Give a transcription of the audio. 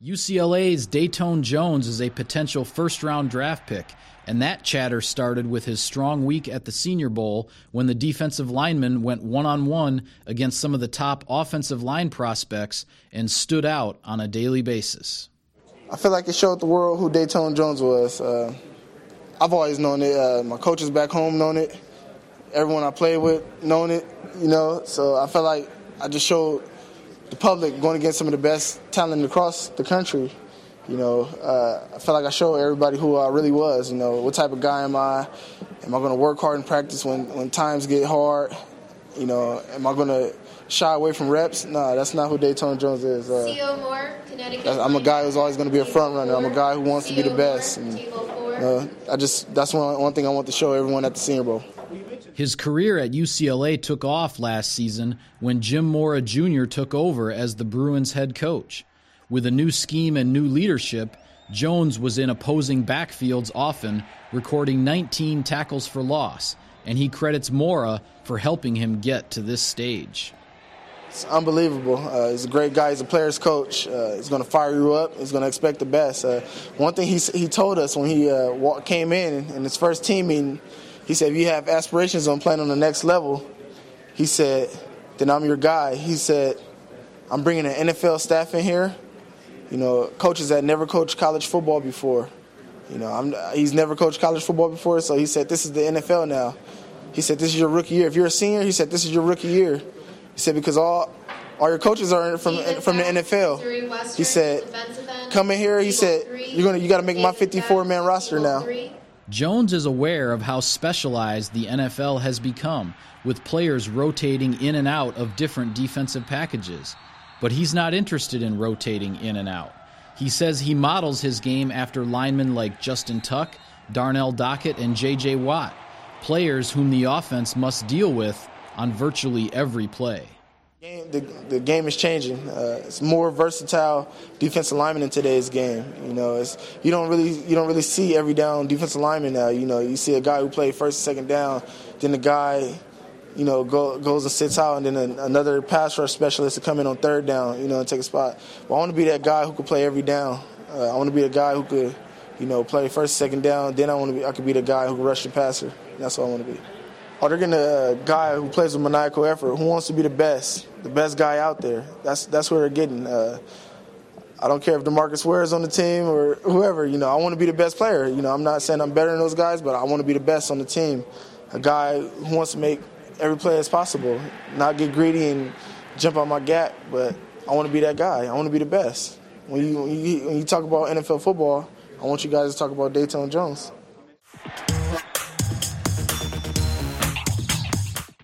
UCLA's Datone Jones is a potential first-round draft pick, and that chatter started with his strong week at the Senior Bowl when the defensive lineman went one-on-one against some of the top offensive line prospects and stood out on a daily basis. I feel like it showed the world who Datone Jones was. I've always known it. My coaches back home known it. Everyone I played with known it, So I felt like I just showed the public going against some of the best talent across the country. I felt like I showed everybody who I really was. What type of guy am I? Am I going to work hard in practice when times get hard? Am I going to shy away from reps? No, that's not who Datone Jones is. C.O. Moore, Connecticut. I'm a guy who's always going to be a front runner. I'm a guy who wants to be the best. And, that's one thing I want to show everyone at the Senior Bowl. His career at UCLA took off last season when Jim Mora Jr. took over as the Bruins head coach. With a new scheme and new leadership, Jones was in opposing backfields often, recording 19 tackles for loss, and he credits Mora for helping him get to this stage. It's unbelievable. He's a great guy. He's a player's coach. He's going to fire you up. He's going to expect the best. One thing he told us when he came in his first team meeting, he said, if you have aspirations on playing on the next level, he said, then I'm your guy. He said, I'm bringing an NFL staff in here, coaches that never coached college football before. He's never coached college football before, so he said, this is the NFL now. He said, this is your rookie year. If you're a senior, he said, this is your rookie year. He said, because all your coaches are from the NFL. He said, come in here. He said, you got to make my 54-man roster now. Jones is aware of how specialized the NFL has become, with players rotating in and out of different defensive packages. But he's not interested in rotating in and out. He says he models his game after linemen like Justin Tuck, Darnell Dockett, and J.J. Watt, players whom the offense must deal with on virtually every play. The game is changing. It's more versatile defensive linemen in today's game. You don't really see every down defensive lineman now. You see a guy who played first and second down, then the guy, goes and sits out, and then another pass rush specialist to come in on third down, and take a spot. But I want to be that guy who could play every down. I want to be the guy who could, play first, second down. Then I could be the guy who could rush the passer. That's what I want to be. They're getting a guy who plays with maniacal effort, who wants to be the best guy out there. That's what they're getting. I don't care if DeMarcus Ware is on the team or whoever. I want to be the best player. I'm not saying I'm better than those guys, but I want to be the best on the team. A guy who wants to make every play as possible, not get greedy and jump on my gap, but I want to be that guy. I want to be the best. When you talk about NFL football, I want you guys to talk about Datone Jones.